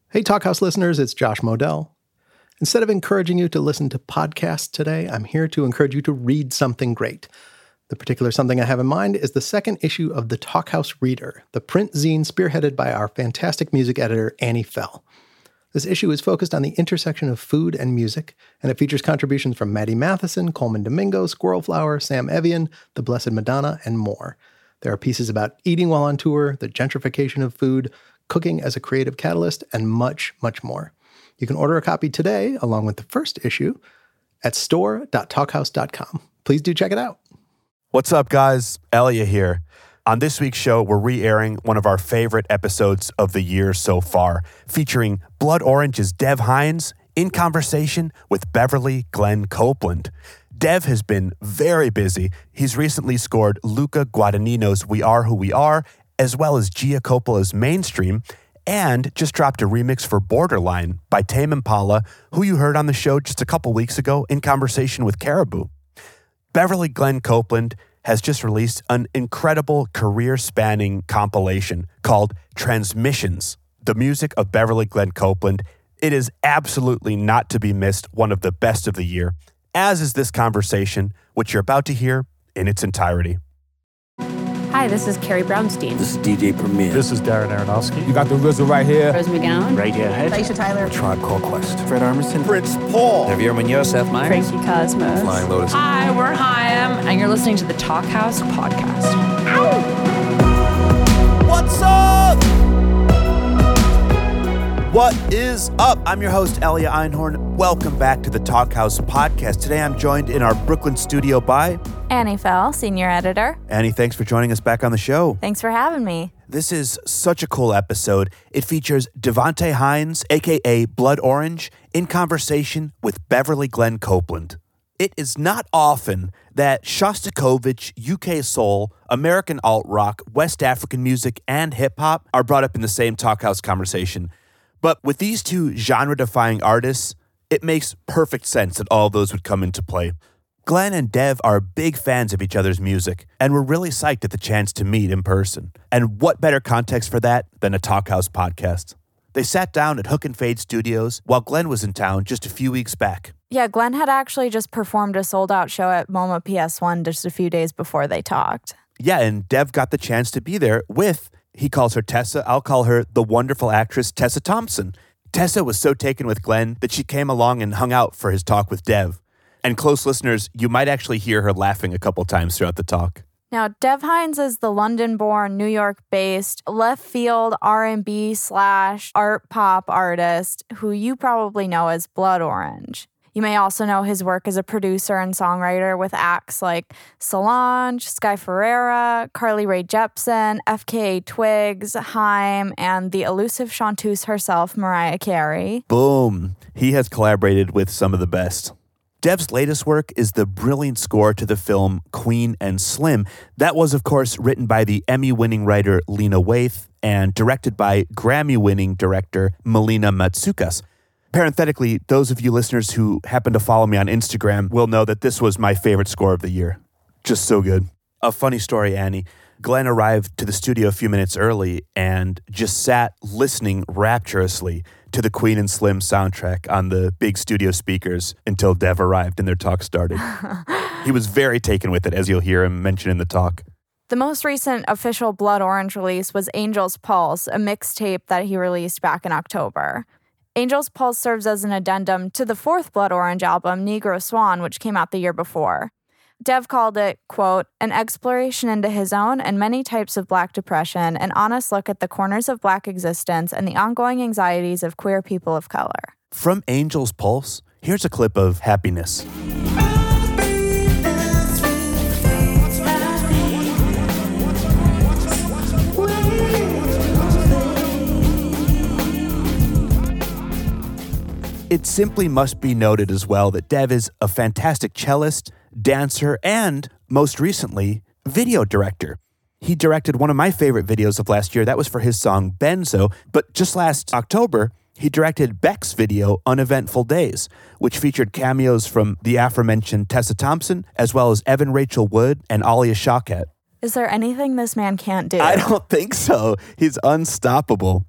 Hey, Talkhouse listeners, it's Josh Modell. Instead of encouraging you to listen to podcasts today, I'm here to encourage you to read something great. The particular something I have in mind is the second issue of the Talkhouse Reader, the print zine spearheaded by our fantastic music editor, Annie Fell. This issue is focused on the intersection of food and music, and it features contributions from Maddie Matheson, Coleman Domingo, Squirrel Flower, Sam Evian, The Blessed Madonna, and more. There are pieces about eating while on tour, the gentrification of food, cooking as a creative catalyst, and much, much more. You can order a copy today, along with the first issue, at store.talkhouse.com. Please do check it out. What's up, guys? Elia here. On this week's show, we're re-airing one of our favorite episodes of the year so far, featuring Blood Orange's Dev Hynes in conversation with Beverly Glenn Copeland. Dev has been very busy. He's recently scored Luca Guadagnino's We Are Who We Are, as well as Gia Coppola's Mainstream, and just dropped a remix for Borderline by Tame Impala, who you heard on the show just a couple weeks ago in conversation with Caribou. Beverly Glenn Copeland has just released an incredible career-spanning compilation called Transmissions, the music of Beverly Glenn Copeland. It is absolutely not to be missed, one of the best of the year, as is this conversation, which you're about to hear in its entirety. Hi, this is Carrie Brownstein. This is DJ Premier. This is Darren Aronofsky. You got the RZA right here. Rose McGowan. Radiohead. Aisha Tyler. Tribe Called Quest. Fred Armisen. Prince Paul. Javier Munoz. Seth Meyers. Frankie Cosmos. Flying Lotus. Hi, we're Chaim, and you're listening to the Talkhouse Podcast. Ow! What's up? What is up? I'm your host, Elia Einhorn. Welcome back to the Talkhouse Podcast. Today I'm joined in our Brooklyn studio by Annie Fell, senior editor. Annie, thanks for joining us back on the show. Thanks for having me. This is such a cool episode. It features Devonte Hynes, a.k.a. Blood Orange, in conversation with Beverly Glenn Copeland. It is not often that Shostakovich, UK soul, American alt-rock, West African music, and hip-hop are brought up in the same Talkhouse conversation. But with these two genre-defying artists, it makes perfect sense that all of those would come into play. Glenn and Dev are big fans of each other's music, and we're really psyched at the chance to meet in person. And what better context for that than a Talkhouse podcast? They sat down at Hook and Fade Studios while Glenn was in town just a few weeks back. Yeah, Glenn had actually just performed a sold-out show at MoMA PS1 just a few days before they talked. Yeah, and Dev got the chance to be there with, he calls her Tessa, I'll call her the wonderful actress Tessa Thompson. Tessa was so taken with Glenn that she came along and hung out for his talk with Dev. And close listeners, you might actually hear her laughing a couple times throughout the talk. Now, Dev Hynes is the London-born, New York-based, left-field R&B/art pop artist who you probably know as Blood Orange. You may also know his work as a producer and songwriter with acts like Solange, Sky Ferreira, Carly Rae Jepsen, FKA Twigs, Haim, and the elusive chanteuse herself, Mariah Carey. Boom. He has collaborated with some of the best. Dev's latest work is the brilliant score to the film Queen and Slim. That was, of course, written by the Emmy-winning writer Lena Waithe and directed by Grammy-winning director Melina Matsoukas. Parenthetically, those of you listeners who happen to follow me on Instagram will know that this was my favorite score of the year. Just so good. A funny story, Annie. Glenn arrived to the studio a few minutes early and just sat listening rapturously to the Queen and Slim soundtrack on the big studio speakers until Dev arrived and their talk started. He was very taken with it, as you'll hear him mention in the talk. The most recent official Blood Orange release was Angel's Pulse, a mixtape that he released back in October. Angel's Pulse serves as an addendum to the fourth Blood Orange album, Negro Swan, which came out the year before. Dev called it, quote, an exploration into his own and many types of Black depression, an honest look at the corners of Black existence and the ongoing anxieties of queer people of color. From Angel's Pulse, here's a clip of Happiness. It simply must be noted as well that Dev is a fantastic cellist, dancer, and, most recently, video director. He directed one of my favorite videos of last year. That was for his song Benzo. But just last October, he directed Beck's video Uneventful Days, which featured cameos from the aforementioned Tessa Thompson, as well as Evan Rachel Wood and Alia Shawkat. Is there anything this man can't do? I don't think so. He's unstoppable.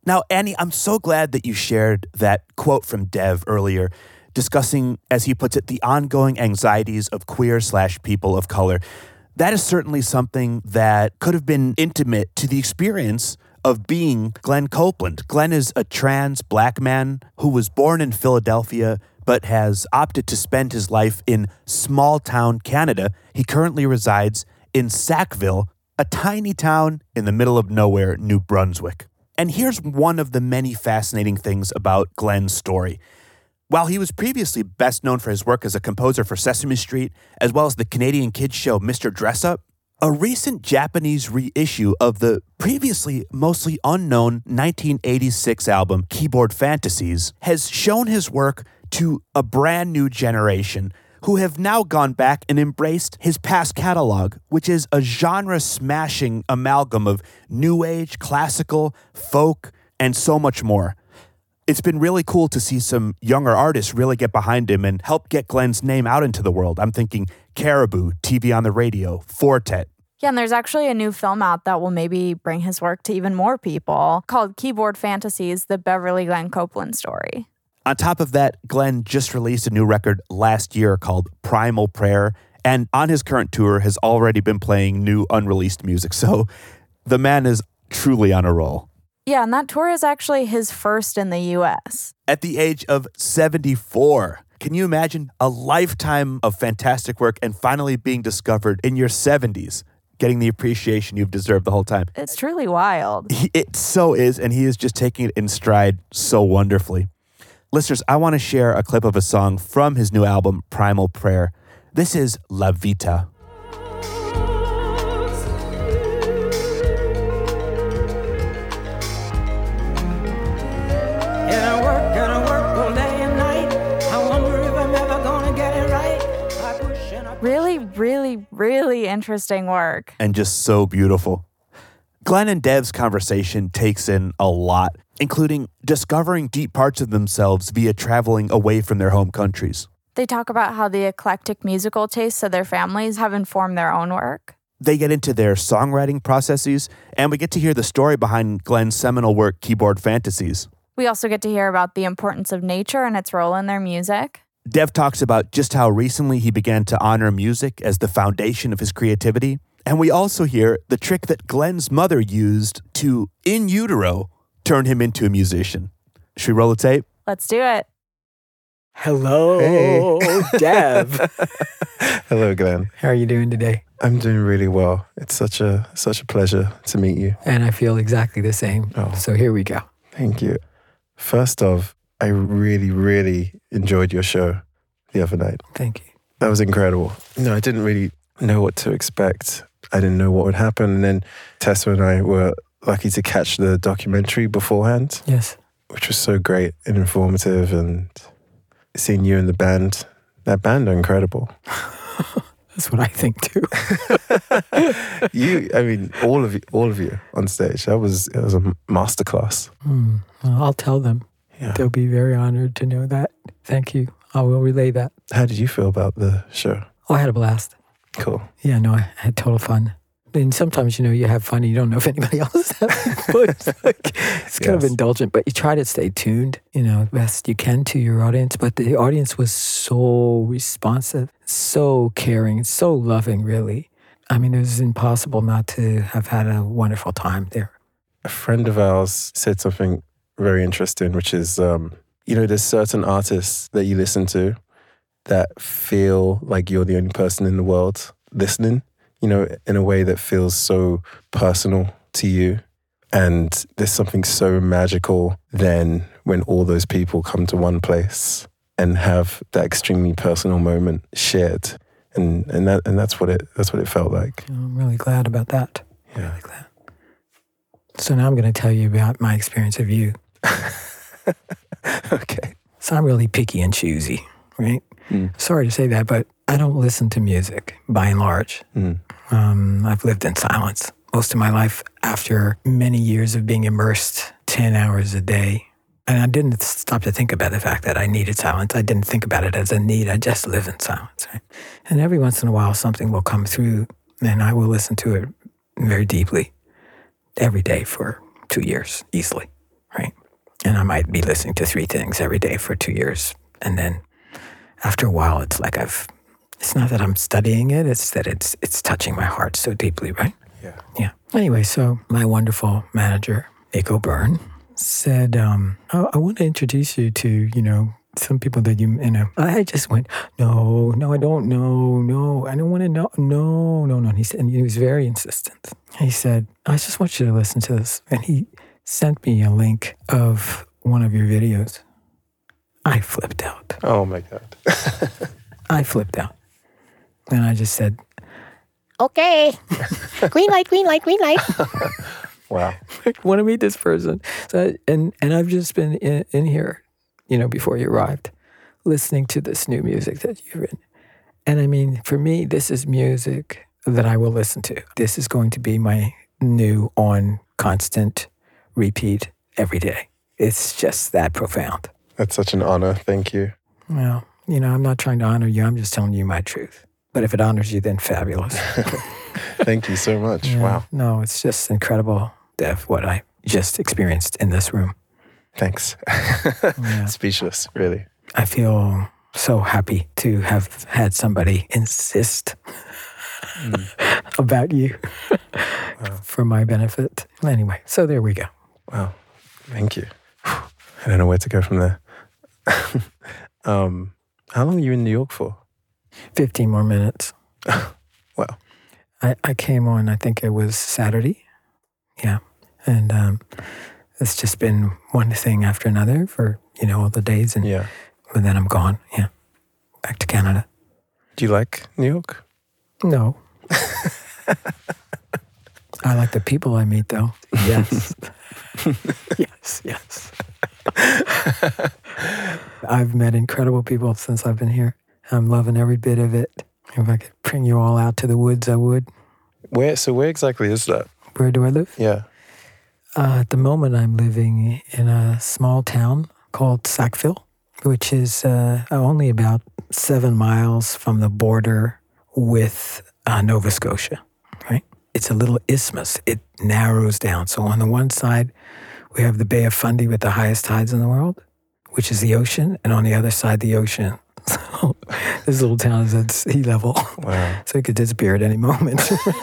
Now, Annie, I'm so glad that you shared that quote from Dev earlier, discussing, as he puts it, the ongoing anxieties of queer/people of color. That is certainly something that could have been intimate to the experience of being Glenn Copeland. Glenn is a trans black man who was born in Philadelphia but has opted to spend his life in small-town Canada. He currently resides in Sackville, a tiny town in the middle of nowhere, New Brunswick. And here's one of the many fascinating things about Glenn's story. While he was previously best known for his work as a composer for Sesame Street, as well as the Canadian kids show Mr. Dress-Up, a recent Japanese reissue of the previously mostly unknown 1986 album Keyboard Fantasies has shown his work to a brand new generation who have now gone back and embraced his past catalog, which is a genre-smashing amalgam of new age, classical, folk, and so much more. It's been really cool to see some younger artists really get behind him and help get Glenn's name out into the world. I'm thinking Caribou, TV on the Radio, Fortet. Yeah, and there's actually a new film out that will maybe bring his work to even more people called Keyboard Fantasies, the Beverly Glenn Copeland story. On top of that, Glenn just released a new record last year called Primal Prayer, and on his current tour has already been playing new unreleased music. So the man is truly on a roll. Yeah, and that tour is actually his first in the U.S. At the age of 74. Can you imagine a lifetime of fantastic work and finally being discovered in your 70s, getting the appreciation you've deserved the whole time? It's truly wild. It so is, and he is just taking it in stride so wonderfully. Listeners, I want to share a clip of a song from his new album, Primal Prayer. This is La Vita. Really, really, really interesting work. And just so beautiful. Glenn and Dev's conversation takes in a lot, including discovering deep parts of themselves via traveling away from their home countries. They talk about how the eclectic musical tastes of their families have informed their own work. They get into their songwriting processes, and we get to hear the story behind Glenn's seminal work, Keyboard Fantasies. We also get to hear about the importance of nature and its role in their music. Dev talks about just how recently he began to honor music as the foundation of his creativity. And we also hear the trick that Glenn's mother used to, in utero, turn him into a musician. Should we roll the tape? Let's do it. Hello, Hey. Dev. Hello, Glenn. How are you doing today? I'm doing really well. It's such a pleasure to meet you. And I feel exactly the same. Oh. So here we go. Thank you. First off, I really, really enjoyed your show the other night. Thank you. That was incredible. No, I didn't really know what to expect. I didn't know what would happen. And then Tessa and I were lucky to catch the documentary beforehand, Yes. which was so great and informative. And seeing you and the band, that band are incredible. That's what I think too. All of you on stage. It was a masterclass. Well, I'll tell them. Yeah. They'll be very honored to know that. Thank you. I will relay that. How did you feel about the show? Oh, I had a blast. Cool. Yeah, no, I had total fun. And sometimes, you have fun and you don't know if anybody else is having fun. It's kind of Yes. indulgent, but you try to stay tuned, best you can to your audience. But the audience was so responsive, so caring, so loving, really. I mean, it was impossible not to have had a wonderful time there. A friend of ours said something very interesting, which is, there's certain artists that you listen to that feel like you're the only person in the world listening, in a way that feels so personal to you. And there's something so magical then when all those people come to one place and have that extremely personal moment shared. And that's what it felt like. I'm really glad about that. Yeah. Really glad. So now I'm going to tell you about my experience of you. Okay. So I'm really picky and choosy, right? Sorry to say that, but I don't listen to music by and large. I've lived in silence most of my life after many years of being immersed 10 hours a day. And I didn't stop to think about the fact that I needed silence. I didn't think about it as a need. I just live in silence, right? And every once in a while, something will come through and I will listen to it very deeply every day for 2 years, easily, right? And I might be listening to 3 things every day for 2 years. And then after a while, it's like it's not that I'm studying it, it's that it's touching my heart so deeply, right? Yeah. Anyway, so my wonderful manager, Nico Byrne, said, I want to introduce you to, some people that you know. I just went, no, I don't know, no, I don't want to know, no. And he was very insistent. He said, I just want you to listen to this. And he sent me a link of one of your videos. I flipped out. Oh my God. I flipped out. And I just said, okay, green light, green light, green light. Wow. I want to meet this person. So, and I've just been in here, before you arrived, listening to this new music that you've written. And I mean, for me, this is music that I will listen to. This is going to be my new on constant repeat every day. It's just that profound. That's such an honor. Thank you. Well, I'm not trying to honor you. I'm just telling you my truth. But if it honors you, then fabulous. Thank you so much. Yeah. Wow. No, it's just incredible, Dev, what I just experienced in this room. Thanks. Speechless, really. I feel so happy to have had somebody insist about you for my benefit. Anyway, so there we go. Wow. Thank you. I don't know where to go from there. How long are you in New York for? 15 more minutes. Wow. I came on, I think it was Saturday. Yeah. And it's just been one thing after another for, all the days. And then I'm gone. Yeah. Back to Canada. Do you like New York? No. I like the people I meet, though. Yes. Yes. I've met incredible people since I've been here. I'm loving every bit of it. If I could bring you all out to the woods, I would. Where exactly is that? Where do I live? Yeah. At the moment, I'm living in a small town called Sackville, which is only about 7 miles from the border with Nova Scotia, right? It's a little isthmus. It narrows down. So on the one side, we have the Bay of Fundy with the highest tides in the world, which is the ocean, and on the other side, the ocean. So this little town is at sea level. Wow. So it could disappear at any moment.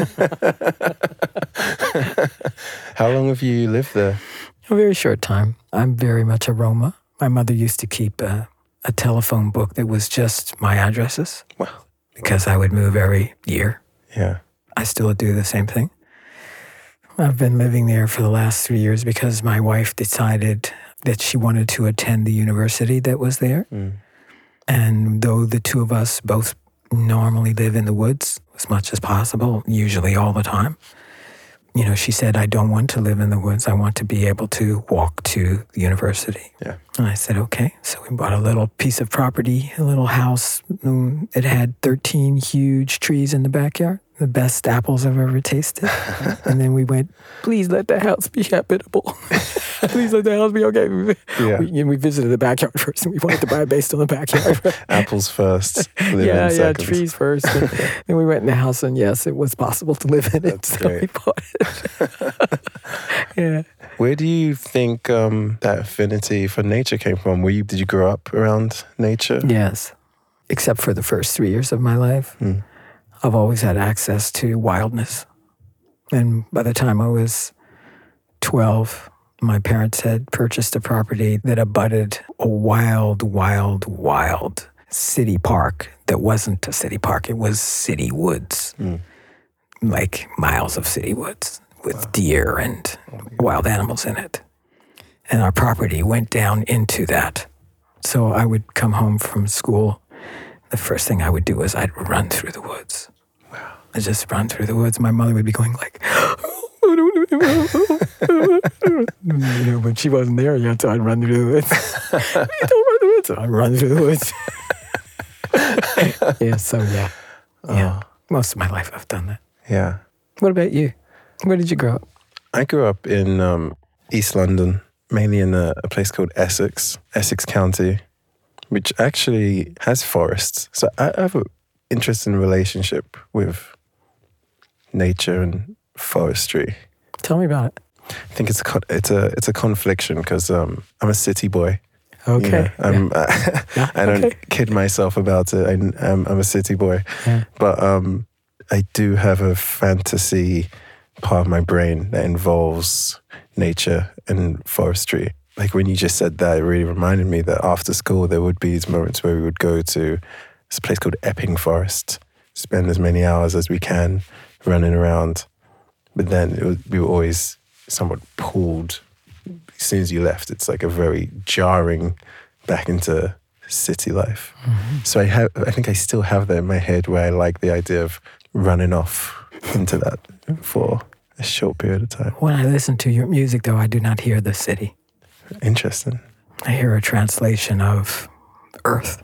How long have you lived there? A very short time. I'm very much a Roma. My mother used to keep a telephone book that was just my addresses. Wow. Because I would move every year. Yeah. I still do the same thing. I've been living there for the last 3 years because my wife decided that she wanted to attend the university that was there. Mm. And though the two of us both normally live in the woods as much as possible, usually all the time, she said, I don't want to live in the woods. I want to be able to walk to the university. Yeah. And I said, okay. So we bought a little piece of property, a little house. It had 13 huge trees in the backyard, the best apples I've ever tasted. And then we went, please let the house be habitable. Please let the house be okay. Yeah. We visited the backyard first, and we wanted to buy it based on the backyard. Apples first. Yeah, trees first. And then we went in the house, and yes, it was possible to live in it. That's so great. we bought it. Yeah. Where do you think that affinity for nature came from? Did you grow up around nature? Yes, except for the first 3 years of my life. I've always had access to wildness. And by the time I was 12, my parents had purchased a property that abutted a wild city park that wasn't a city park. It was city woods, like miles of city woods with deer and wild animals in it. And our property went down into that. So I would come home from school. The first thing I would do is I'd run through the woods. Wow. I'd just run through the woods. My mother would be going like, but she wasn't there yet, so I'd run through the woods. Don't run through the woods. So I'd run through the woods. Yeah. Most of my life I've done that. Yeah. What about you? Where did you grow up? I grew up in East London, mainly in a place called Essex County, which actually has forests. So I have an interesting relationship with nature and forestry. Tell me about it. I think it's a confliction because I'm a city boy. Okay. I don't kid myself about it. I'm a city boy, but I do have a fantasy part of my brain that involves nature and forestry. Like when you just said that, it really reminded me that after school there would be these moments where we would go to this place called Epping Forest, spend as many hours as we can running around. But then we were always somewhat pulled. As soon as you left, it's like a very jarring back into city life. Mm-hmm. So I think I still have that in my head where I like the idea of running off into that for a short period of time. When I listen to your music, though, I do not hear the city. Interesting. I hear a translation of earth.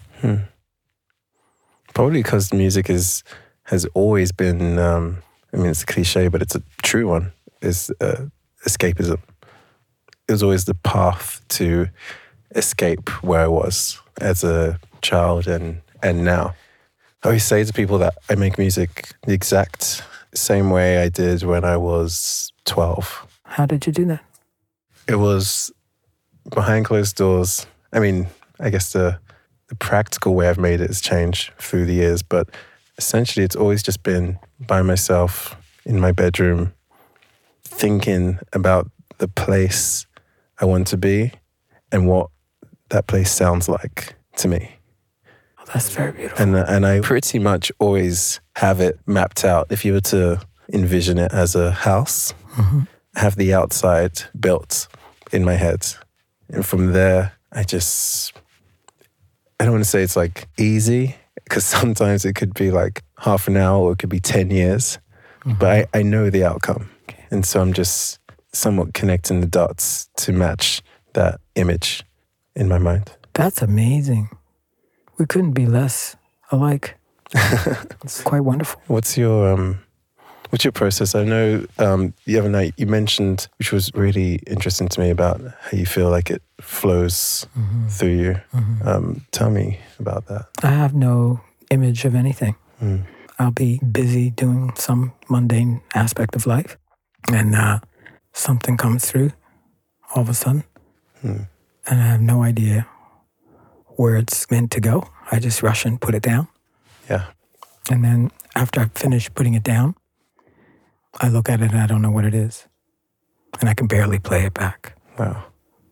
Probably because music has always been, it's a cliche, but it's a true one, is escapism. It was always the path to escape where I was as a child and now. I always say to people that I make music the exact same way I did when I was 12. How did you do that? It was behind closed doors. I mean, I guess the practical way I've made it has changed through the years, but essentially it's always just been by myself in my bedroom, thinking about the place I want to be and what that place sounds like to me. Oh, that's very beautiful. And I pretty much always have it mapped out. If you were to envision it as a house, have the outside built in my head. And from there, I don't want to say it's like easy, because sometimes it could be like half an hour or it could be 10 years. But I know the outcome. And so I'm just somewhat connecting the dots to match that image in my mind. That's amazing. We couldn't be less alike. It's quite wonderful. What's your process? I know the other night you mentioned, which was really interesting to me, about how you feel like it flows through you. Tell me about that. I have no image of anything. I'll be busy doing some mundane aspect of life, and something comes through all of a sudden, and I have no idea where it's meant to go. I just rush and put it down. Yeah. And then after I've finished putting it down, I look at it and I don't know what it is. And I can barely play it back. Wow.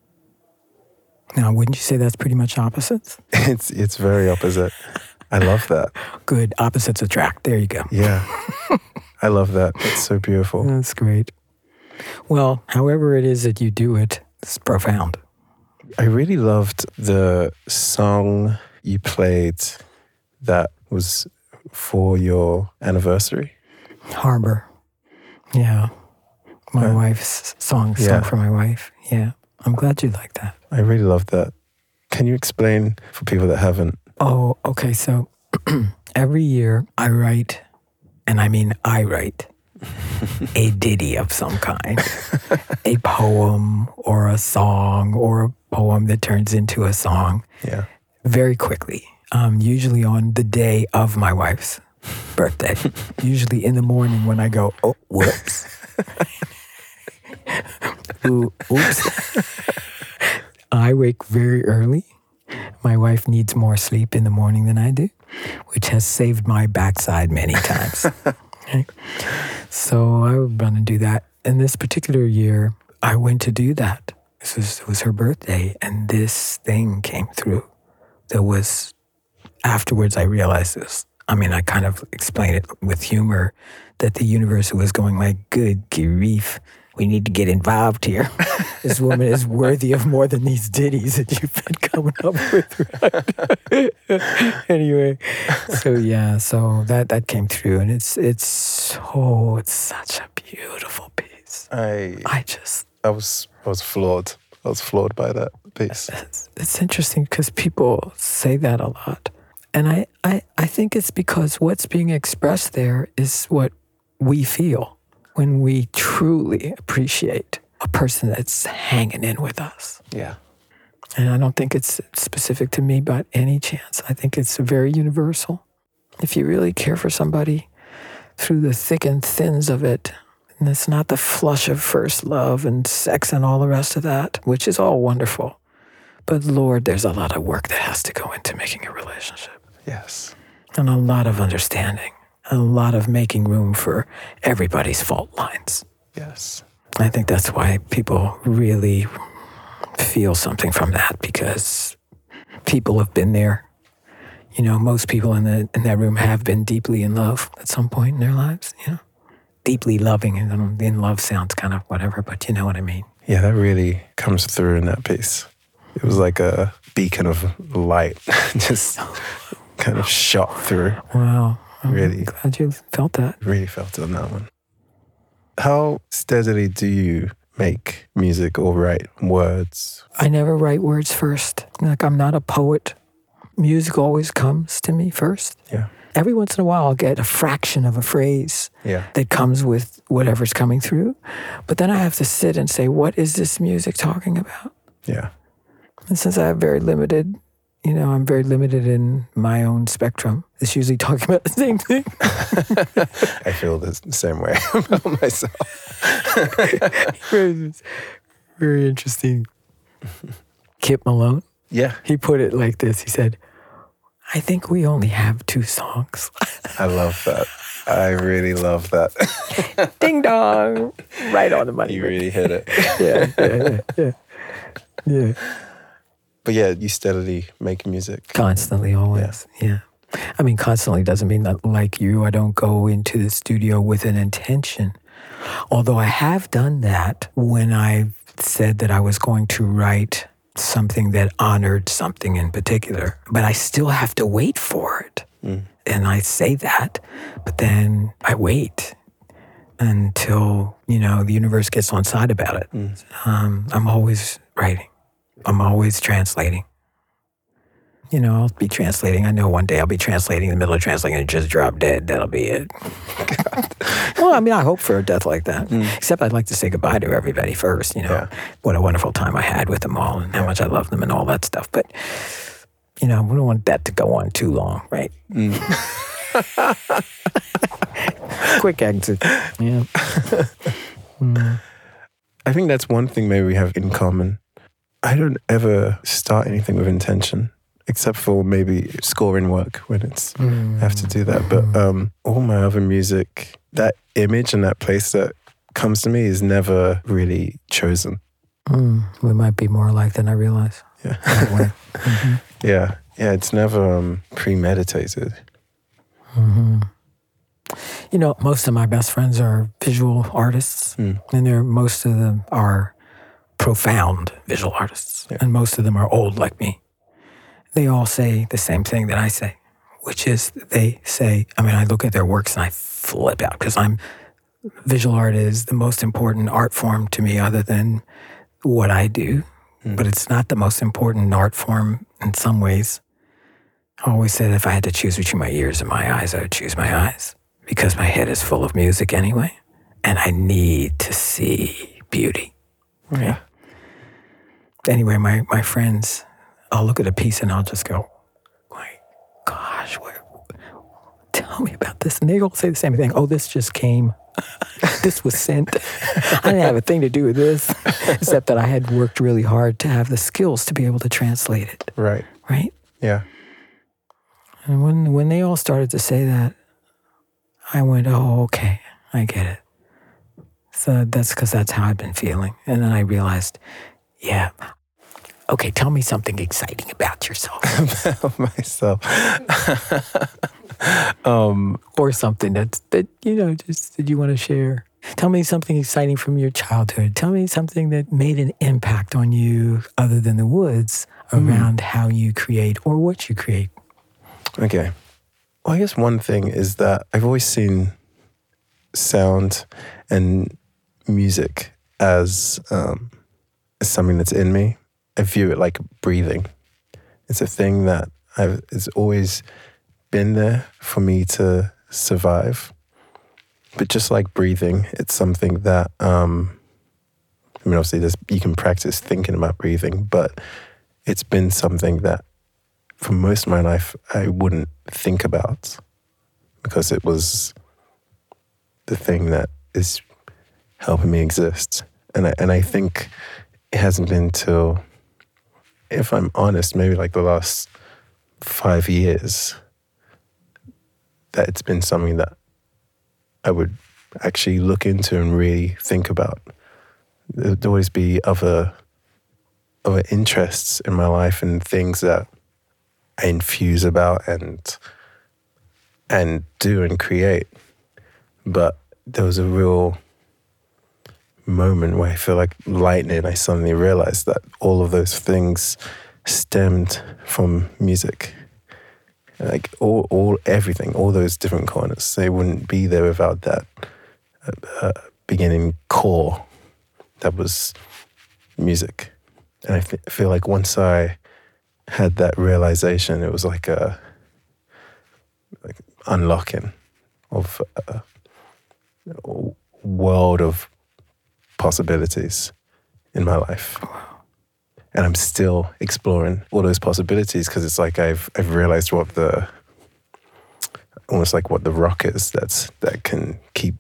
Now, wouldn't you say that's pretty much opposites? It's very opposite. I love that. Good. Opposites attract. There you go. Yeah. I love that. It's so beautiful. That's great. Well, however it is that you do it, it's profound. I really loved the song you played that was for your anniversary. Harbor. Yeah. My wife's song for my wife. Yeah. I'm glad you like that. I really loved that. Can you explain for people that haven't? Oh, okay. So every year I write, and I mean I write, a ditty of some kind. A poem or a song or a poem that turns into a song. Yeah. Very quickly. Usually on the day of my wife's birthday. Usually in the morning when I go, oh, whoops. Oops. I wake very early. My wife needs more sleep in the morning than I do, which has saved my backside many times. Okay? So I would run and do that. And this particular year, I went to do that. It was her birthday, and this thing came through. There was, afterwards I realized this. I mean, I kind of explained it with humor, that the universe was going like, good grief, we need to get involved here. This woman is worthy of more than these ditties that you've been coming up with. Right? Anyway, so that came through, and it's such a beautiful piece. I was floored. I was floored by that piece. It's interesting because people say that a lot. And I think it's because what's being expressed there is what we feel when we truly appreciate a person that's hanging in with us. Yeah. And I don't think it's specific to me by any chance. I think it's very universal. If you really care for somebody through the thick and thins of it, And it's not the flush of first love and sex and all the rest of that, which is all wonderful. But Lord, there's a lot of work that has to go into making a relationship. Yes. And a lot of understanding. A lot of making room for everybody's fault lines. Yes. I think that's why people really feel something from that, because people have been there. You know, most people in that room have been deeply in love at some point in their lives, you know. Deeply loving, and in love sounds kind of whatever, but you know what I mean. Yeah, that really comes through in that piece. It was like a beacon of light, just kind of shot through. Wow. I'm really glad you felt that. Really felt it on that one. How steadily do you make music or write words? I never write words first. Like, I'm not a poet. Music always comes to me first. Yeah. Every once in a while, I'll get a fraction of a phrase that comes with whatever's coming through. But then I have to sit and say, what is this music talking about? Yeah. And since I have very limited, you know, I'm very limited in my own spectrum, it's usually talking about the same thing. I feel the same way about myself. Very interesting. Kip Malone? Yeah. He put it like this. He said, I think we only have 2 songs. I love that. I really love that. Ding dong. Right on the money. You really hit it. Yeah. But yeah, you steadily make music. Constantly, always. Yeah. I mean, constantly doesn't mean that, like you, I don't go into the studio with an intention. Although I have done that when I said that I was going to write something that honored something in particular, but I still have to wait for it. And I say that, but then I wait until, you know, the universe gets on side about it. I'm always writing. I'm always translating. You know, I'll be translating. I know one day I'll be translating in the middle of translating and just drop dead. That'll be it. Well, I mean, I hope for a death like that. Except I'd like to say goodbye to everybody first, you know. What a wonderful time I had with them all and how much I love them and all that stuff. But, you know, we don't want that to go on too long, right? Quick exit. Yeah. I think that's one thing maybe we have in common. I don't ever start anything with intention, except for maybe scoring work when it's I have to do that. But all my other music, that image and that place that comes to me is never really chosen. We might be more alike than I realize. Yeah. Yeah, it's never premeditated. You know, most of my best friends are visual artists, and most of them are profound visual artists, and most of them are old like me. They all say the same thing that I say, which is they say, I mean, I look at their works and I flip out because visual art is the most important art form to me other than what I do, but it's not the most important art form in some ways. I always said if I had to choose between my ears and my eyes, I would choose my eyes because my head is full of music anyway, and I need to see beauty. Right? Anyway, my friends, I'll look at a piece and I'll just go, my gosh, tell me about this. And they all say the same thing. Oh, this just came. This was sent. I didn't have a thing to do with this, except that I had worked really hard to have the skills to be able to translate it. Right. Right? Yeah. And when they all started to say that, I went, oh, okay, I get it. So that's because that's how I've been feeling. And then I realized, yeah, okay, tell me something exciting about yourself. About myself. Or something that you know, just that you want to share. Tell me something exciting from your childhood. Tell me something that made an impact on you other than the woods around how you create or what you create. Okay. Well, I guess one thing is that I've always seen sound and music as something that's in me. I view it like breathing. It's a thing that it's always been there for me to survive. But just like breathing, it's something that, I mean, obviously you can practice thinking about breathing, but it's been something that for most of my life, I wouldn't think about because it was the thing that is helping me exist. And I think it hasn't been till, if I'm honest, maybe like the last 5 years that it's been something that I would actually look into and really think about. There'd always be other interests in my life and things that I infuse about and do and create. But there was a real moment where I feel like lightning. I suddenly realized that all of those things stemmed from music. Like everything, all those different corners, they wouldn't be there without that beginning core that was music. And I feel like once I had that realization, it was like a unlocking of a world of possibilities in my life. And I'm still exploring all those possibilities because it's like I've realized what the rock is that can keep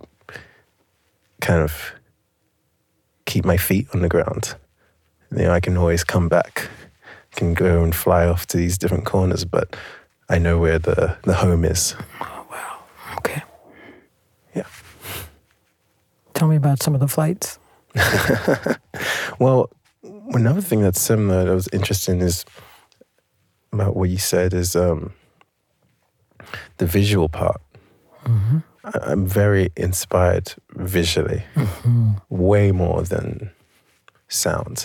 my feet on the ground. You know, I can always come back, can go and fly off to these different corners, but I know where the home is. Oh, wow. Okay. Yeah. Tell me about some of the flights. Well, another thing that's similar that was interesting is about what you said is the visual part. Mm-hmm. I'm very inspired visually, way more than sound.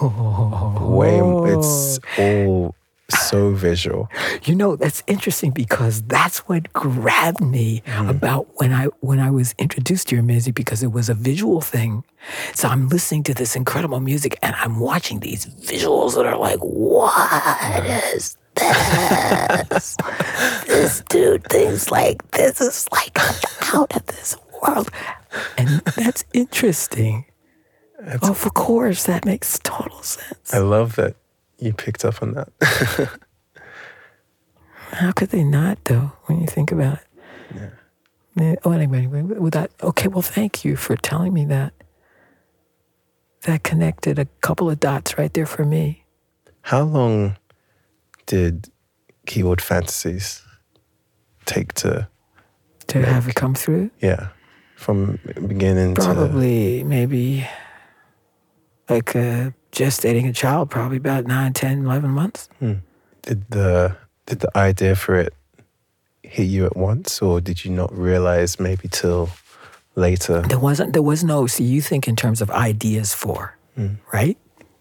It's all so visual. You know, that's interesting because that's what grabbed me about when I was introduced to your music, because it was a visual thing. So I'm listening to this incredible music and I'm watching these visuals that are like, what is this? This dude thinks like this is like out of this world. And that's interesting. Of course, that makes total sense. I love that you picked up on that. How could they not, though, when you think about it? Yeah. Oh, anyway, with that, okay, well, thank you for telling me that. That connected a couple of dots right there for me. How long did Keyboard Fantasies take to have it come through? Yeah, from beginning probably maybe like gestating a child, probably about 9, 10, 11 months. Did the idea for it hit you at once, or did you not realize maybe till later? There was no, see, you think in terms of ideas for, right?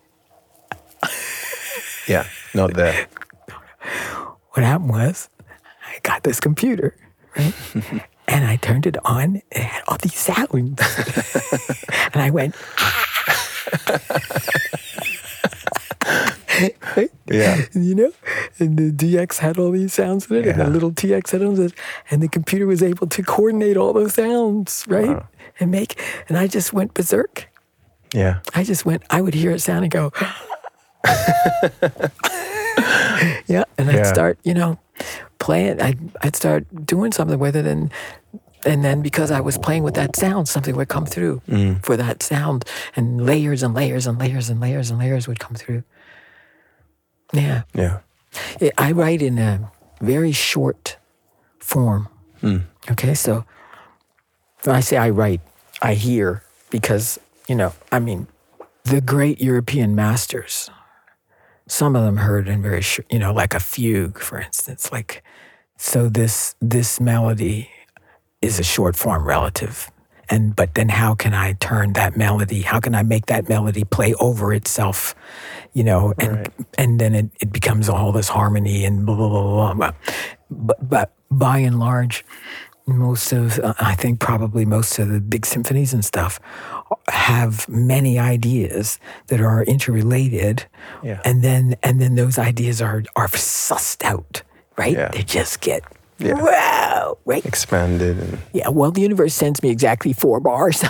Yeah, not there. What happened was, I got this computer, right? And I turned it on, and it had all these sounds. And I went, yeah, you know, and the DX had all these sounds in it, and the little TX had all those, and the computer was able to coordinate all those sounds, right? Wow. And I just went berserk. Yeah, I would hear a sound and go, yeah, and I'd start, playing. I'd start doing something with it, and then because I was playing with that sound, something would come through for that sound, and layers and layers and layers and layers and layers would come through. Yeah. Yeah. I write in a very short form. Okay, so when I say I write, I hear, because, the great European masters, some of them heard in very short, like a fugue, for instance. Like, so this melody is a short form relative. But then how can I turn that melody? How can I make that melody play over itself? And then it becomes all this harmony and blah, blah, blah, blah. But by and large, I think probably most of the big symphonies and stuff have many ideas that are interrelated. Yeah. And then those ideas are sussed out, right? Yeah. They just get... Yeah. Wow, right? Expanded. Yeah, well, the universe sends me exactly 4 bars,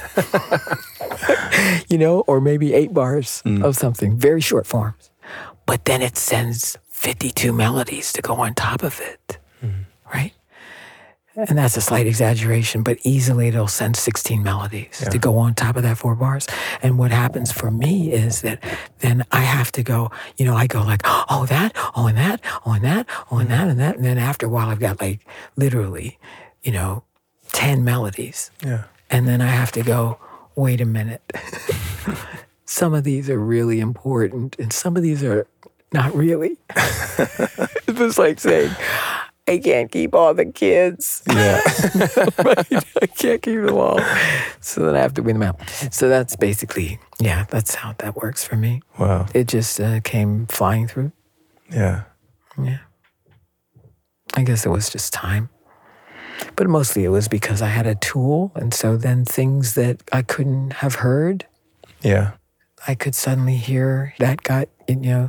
or maybe 8 bars of something, very short forms. But then it sends 52 melodies to go on top of it, right? And that's a slight exaggeration, but easily it'll send 16 melodies to go on top of that 4 bars. And what happens for me is that then I have to go, I go like, oh, that, oh, and that, oh, and that, oh, and that, and that. And then after a while, I've got like literally, 10 melodies. Yeah. And then I have to go, wait a minute. Some of these are really important and some of these are not really. It was like saying, I can't keep all the kids. Yeah. Right? I can't keep them all. So then I have to win them out. So that's basically, that's how that works for me. Wow. It just came flying through. Yeah. Yeah. I guess it was just time. But mostly it was because I had a tool. And so then things that I couldn't have heard, I could suddenly hear that got, you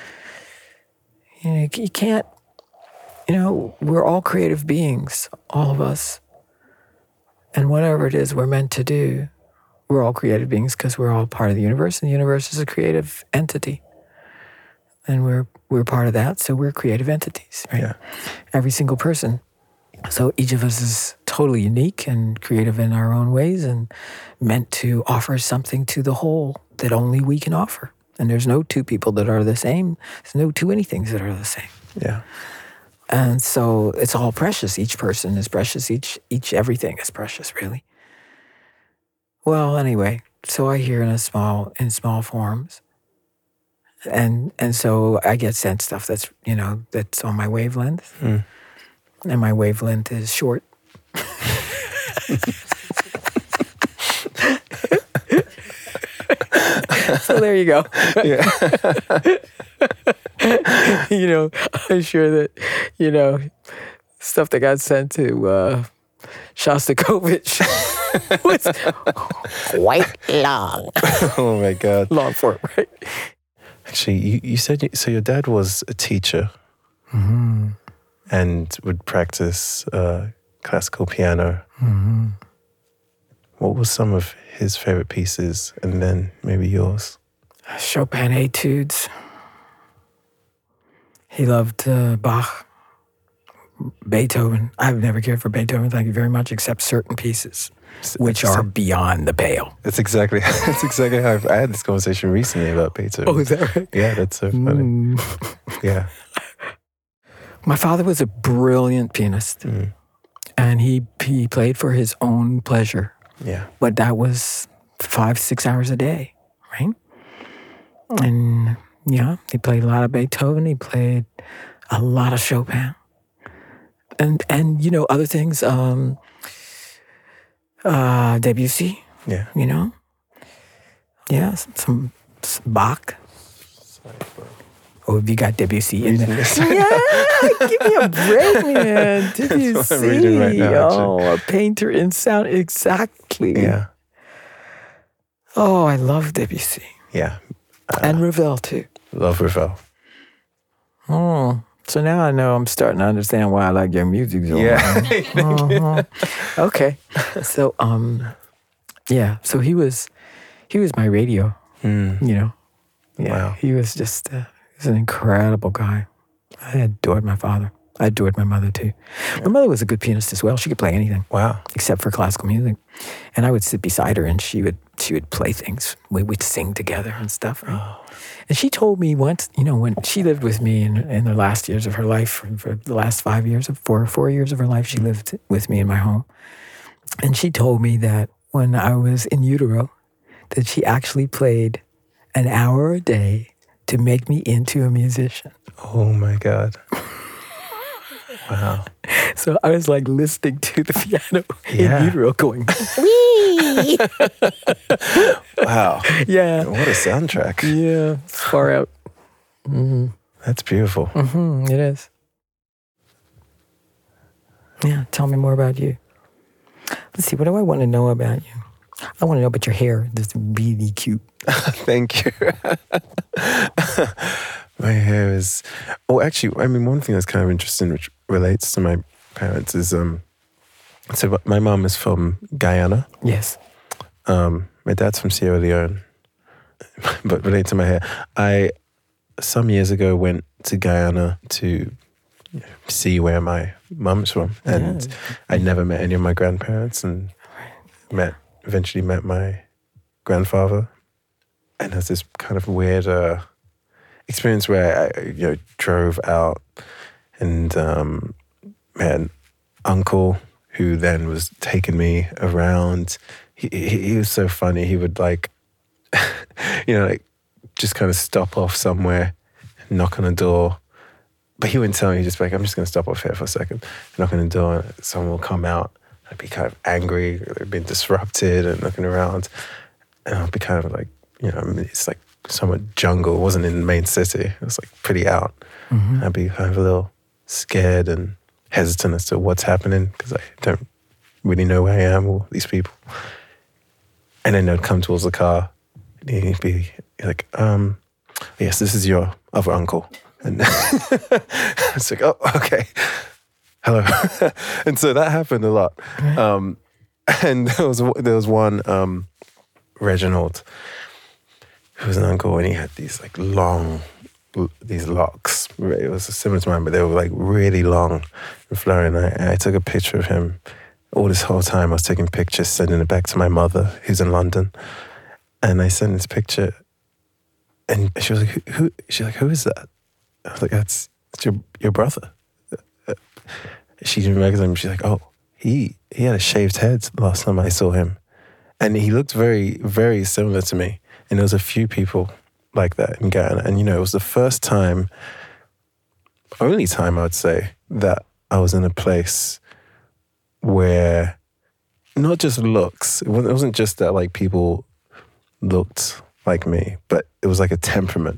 can't, we're all creative beings, all of us. And whatever it is we're meant to do, we're all creative beings because we're all part of the universe, and the universe is a creative entity. And we're part of that, so we're creative entities, right? Yeah. Every single person. So each of us is totally unique and creative in our own ways and meant to offer something to the whole that only we can offer. And there's no 2 people that are the same. There's no 2 anythings that are the same. Yeah. And so it's all precious. Each person is precious. Each everything is precious, really. Well, anyway, so I hear in small forms. And so I get sent stuff that's, that's on my wavelength. Mm. And my wavelength is short. So there you go. Yeah. I'm sure that, stuff that got sent to Shostakovich was quite long. Oh my God. Long form, right? Actually, you said, so your dad was a teacher and would practice classical piano. Mm-hmm. What was some of his favorite pieces, and then maybe yours? Chopin etudes. He loved Bach, Beethoven. I've never cared for Beethoven, thank you very much, except certain pieces, which are beyond the pale. That's exactly how I had this conversation recently about Beethoven. Oh, is that right? Yeah, that's so funny. Yeah. My father was a brilliant pianist, and he played for his own pleasure. Yeah. But that was 5-6 hours a day, right? And he played a lot of Beethoven. He played a lot of Chopin, and other things. Debussy. Yeah. Some Bach. Oh, have you got Debussy in there? Yeah, give me a break, man. Debussy. That's what I'm reading right now, actually. A painter in sound, exactly. Yeah. Oh, I love Debussy. Yeah. And Ravel, too. Love Ravel. Oh, so now I know I'm starting to understand why I like your music. Yeah. Okay. So, so he was my radio, Yeah, Wow. he was just, he's an incredible guy. I adored my father. I adored my mother, too. My mother was a good pianist as well. She could play anything. Wow. Except for classical music. And I would sit beside her and she would play things. We would sing together and stuff. Right? Oh. And she told me once, when she lived with me in the last years of her life, for the last 4 years of her life, she lived with me in my home. And she told me that when I was in utero, that she actually played an hour a day to make me into a musician. Oh my God. Wow. So I was like listening to the piano in utero going, wee! Wow. Yeah. What a soundtrack. Yeah. It's far out. Mm-hmm. That's beautiful. Mm-hmm. It is. Yeah. Tell me more about you. Let's see. What do I want to know about you? I want to know about your hair. That's really cute. Thank you. My hair is... Oh, actually, one thing that's kind of interesting, which relates to my parents, is... So my mom is from Guyana. Yes. My dad's from Sierra Leone. But related to my hair, I, some years ago, went to Guyana to see where my mum's from. And I never met any of my grandparents, and eventually met my grandfather. And there's this kind of weird experience where I drove out and met an uncle who then was taking me around. He was so funny. He would just kind of stop off somewhere, knock on a door. But he wouldn't tell me, he'd just be like, I'm just going to stop off here for a second. Knock on the door, and someone will come out. I'd be kind of angry. They've been disrupted and looking around. And I'd be kind of like, it's like somewhat jungle. It wasn't in the main city. It was like pretty out. Mm-hmm. I'd be kind of a little scared and hesitant as to what's happening because I don't really know where I am or these people. And then they'd come towards the car and he'd be like, yes, this is your other uncle. And it's like, oh, okay. Hello. And so that happened a lot. And there was one, Reginald, who was an uncle, and he had these like long, these locks. It was similar to mine, but they were like really long and flowing. And I took a picture of him. All this whole time I was taking pictures, sending it back to my mother, who's in London. And I sent this picture, and she was like, who? She's like, who is that? I was like, that's your brother. She didn't recognize him. She's like, oh, he had a shaved head last time I saw him. And he looked very, very similar to me. And there was a few people like that in Ghana. And, it was the first time, only time I would say, that I was in a place where not just looks, it wasn't just that like people looked like me, but it was like a temperament.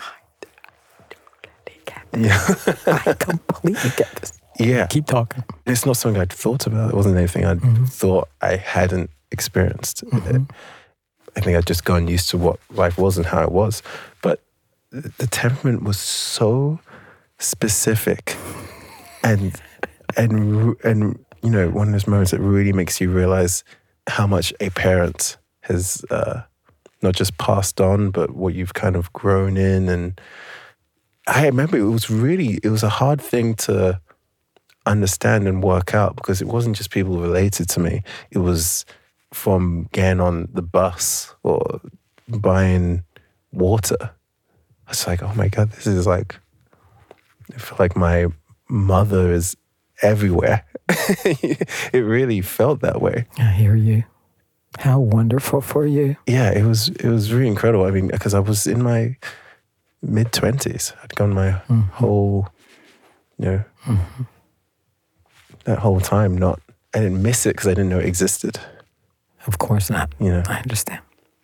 Yeah. I completely get this. Yeah. Keep talking. It's not something I'd thought about. It wasn't anything I'd thought I hadn't experienced. Mm-hmm. I think I'd just gotten used to what life was and how it was. But the temperament was so specific and one of those moments that really makes you realize how much a parent has not just passed on, but what you've kind of grown in. And I remember it was a hard thing to understand and work out because it wasn't just people related to me. It was from getting on the bus or buying water. I was like, oh my God, this is like, I feel like my mother is everywhere. It really felt that way. I hear you. How wonderful for you. Yeah, it was really incredible. I mean, because I was in my mid-20s. I'd gone my whole, that whole time I didn't miss it because I didn't know it existed. Of course not. I understand.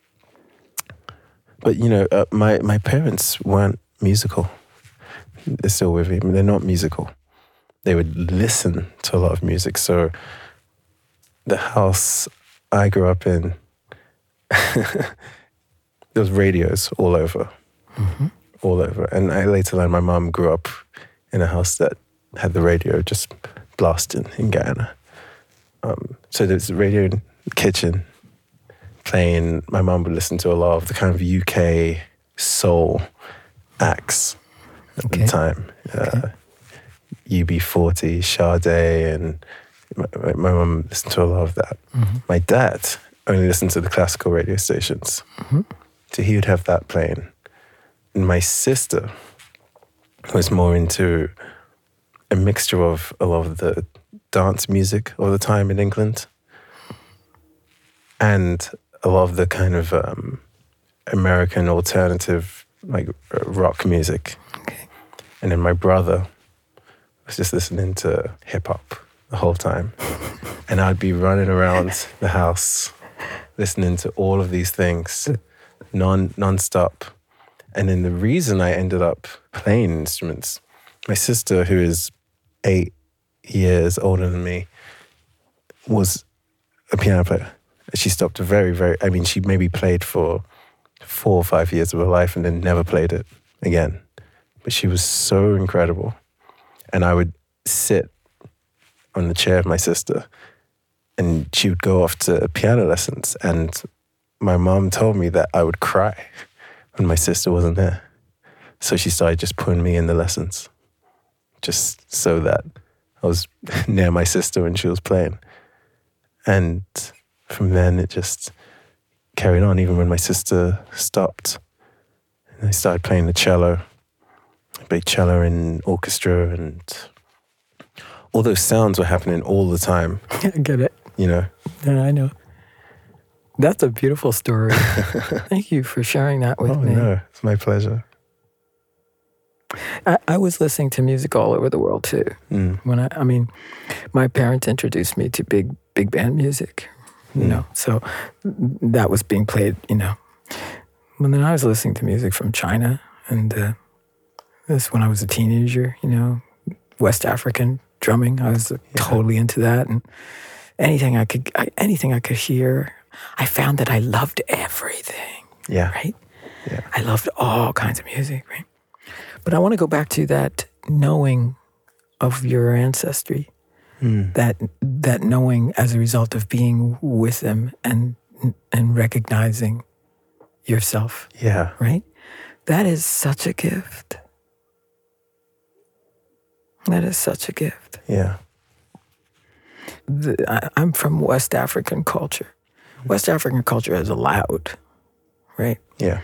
But, my parents weren't musical. They're still with me. I mean, they're not musical. They would listen to a lot of music. So the house I grew up in, there was radios all over. Mm-hmm. All over. And I later learned my mom grew up in a house that had the radio just blasting in Ghana. So there's a radio in the kitchen playing. My mom would listen to a lot of the kind of UK soul acts at the time. UB40, Sade, and my mom listened to a lot of that. Mm-hmm. My dad only listened to the classical radio stations. Mm-hmm. So he would have that playing. And my sister was more into a mixture of a lot of the dance music all the time in England and a lot of the kind of American alternative, like rock music. Okay. And then my brother was just listening to hip hop the whole time. And I'd be running around the house listening to all of these things non-stop. And then the reason I ended up playing instruments, my sister, who is 8 years older than me, was a piano player. She stopped she maybe played for 4 or 5 years of her life and then never played it again. But she was so incredible. And I would sit on the chair of my sister and she would go off to piano lessons. And my mom told me that I would cry when my sister wasn't there. So she started just putting me in the lessons just so that I was near my sister when she was playing. And from then it just carried on, even when my sister stopped. And I started playing the cello. I played cello in orchestra, and all those sounds were happening all the time. I get it. You know? Yeah, I know. That's a beautiful story. Thank you for sharing that with me. No, it's my pleasure. I was listening to music all over the world too. When I mean, my parents introduced me to big band music, you know, so that was being played, you know. And then I was listening to music from China, and this when I was a teenager, you know, West African drumming. I was totally into that, and anything I could hear. I found that I loved everything. Yeah. Right? Yeah. I loved all kinds of music, right? But I want to go back to that knowing of your ancestry, that knowing as a result of being with them and recognizing yourself. Yeah. Right? That is such a gift. That is such a gift. Yeah. I'm from West African culture. West African culture is loud, right? Yeah.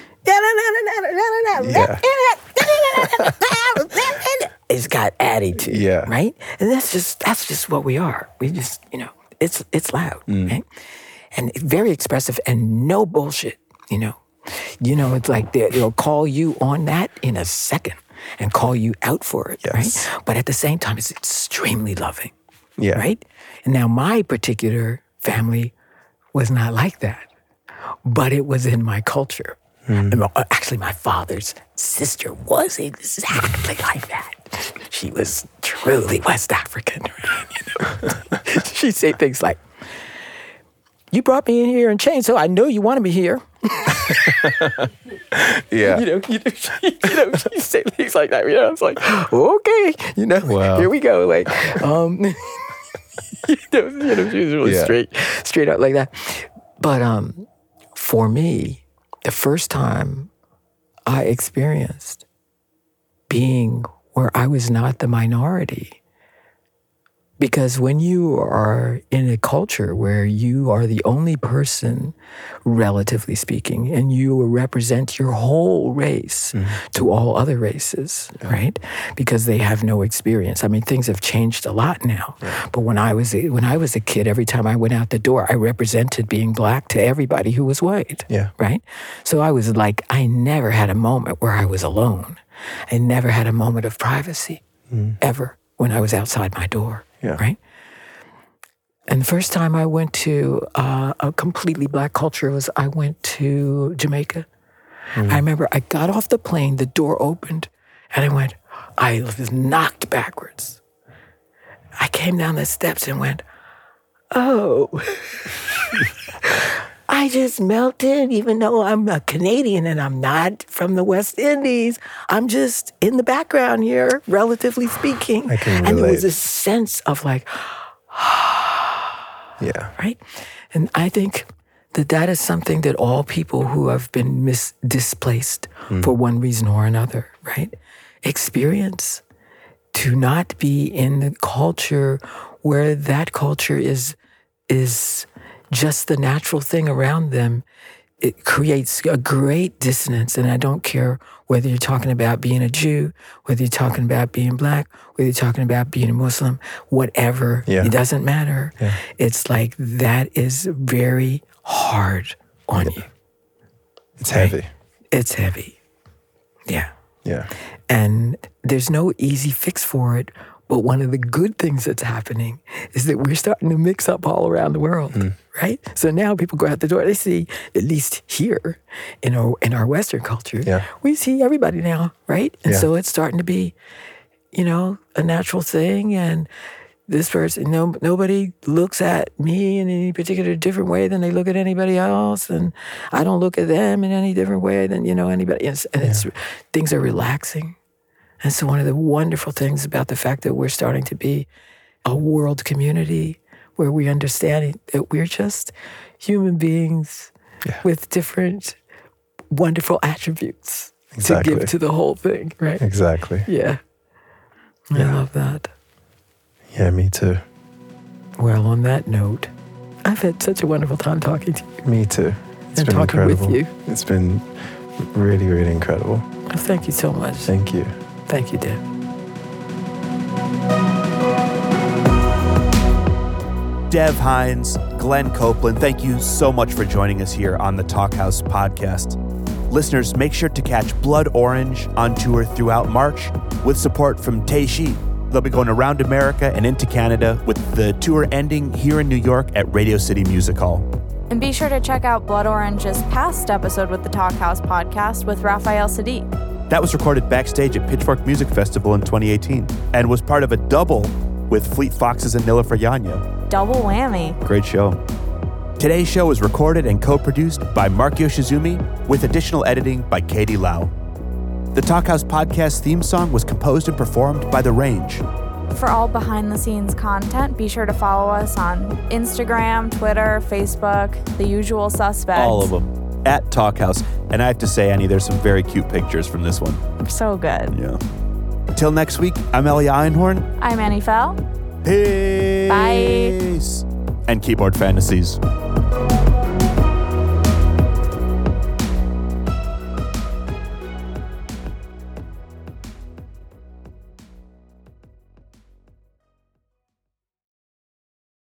It's got attitude, Yeah. right? And that's just what we are. We just, you know, it's loud, right? And very expressive and no bullshit, you know. You know, it's like they'll call you on that in a second and call you out for it, right? But at the same time, it's extremely loving, right? And now my particular family was not like that, but it was in my culture. Actually, my father's sister was exactly like that. She was truly West African, right? You know? She'd say things like, "You brought me in here in chains, so I know you want me here." Yeah. You know, she say things like that. You know, it's like, okay, you know, here we go. Like, you know, she was really straight out like that. But for me, the first time I experienced being where I was not the minority, because when you are in a culture where you are the only person, relatively speaking, and you represent your whole race to all other races, right? Because they have no experience. I mean, things have changed a lot now. But when I was a kid, every time I went out the door, I represented being black to everybody who was white, right? So I was like, I never had a moment where I was alone. I never had a moment of privacy, ever, when I was outside my door. Right? And the first time I went to a completely black culture was I went to Jamaica. I remember I got off the plane, the door opened, and I was knocked backwards. I came down the steps and went, oh, I just melted, even though I'm a Canadian and I'm not from the West Indies. I'm just in the background here, relatively speaking. I can relate. And there was a sense of like, right? And I think that is something that all people who have been displaced for one reason or another, right, experience. To not be in the culture where that culture is just the natural thing around them, it creates a great dissonance. And I don't care whether you're talking about being a Jew, whether you're talking about being black, whether you're talking about being a Muslim, whatever, it doesn't matter. It's like that is very hard on you. It's heavy. It's heavy. Yeah. Yeah. And there's no easy fix for it. But one of the good things that's happening is that we're starting to mix up all around the world, right? So now people go out the door, they see, at least here in our Western culture, we see everybody now, right? And so it's starting to be, you know, a natural thing. And this person, nobody looks at me in any particular different way than they look at anybody else. And I don't look at them in any different way than, anybody. And things are relaxing. And so one of the wonderful things about the fact that we're starting to be a world community where we understand that we're just human beings with different wonderful attributes to give to the whole thing, right? Exactly. Yeah. I love that. Yeah, me too. Well, on that note, I've had such a wonderful time talking to you. Me too. It's and been talking incredible. with you. It's been really, really incredible. Well, thank you so much. Thank you. Thank you, Deb. Dev Hynes, Glenn Copeland, thank you so much for joining us here on the Talkhouse podcast. Listeners, make sure to catch Blood Orange on tour throughout March with support from Teishi. They'll be going around America and into Canada with the tour ending here in New York at Radio City Music Hall. And be sure to check out Blood Orange's past episode with the Talkhouse podcast with Raphael Sadiq. That was recorded backstage at Pitchfork Music Festival in 2018 and was part of a double with Fleet Foxes and Nilüfer Yanya. Double whammy. Great show. Today's show was recorded and co-produced by Mark Yoshizumi with additional editing by Katie Lau. The Talkhouse podcast theme song was composed and performed by The Range. For all behind-the-scenes content, be sure to follow us on Instagram, Twitter, Facebook, the usual suspects. All of them. At Talkhouse. And I have to say, Annie, there's some very cute pictures from this one. So good. Yeah. Till next week, I'm Ellie Einhorn. I'm Annie Fell. Peace. Bye. And keyboard fantasies.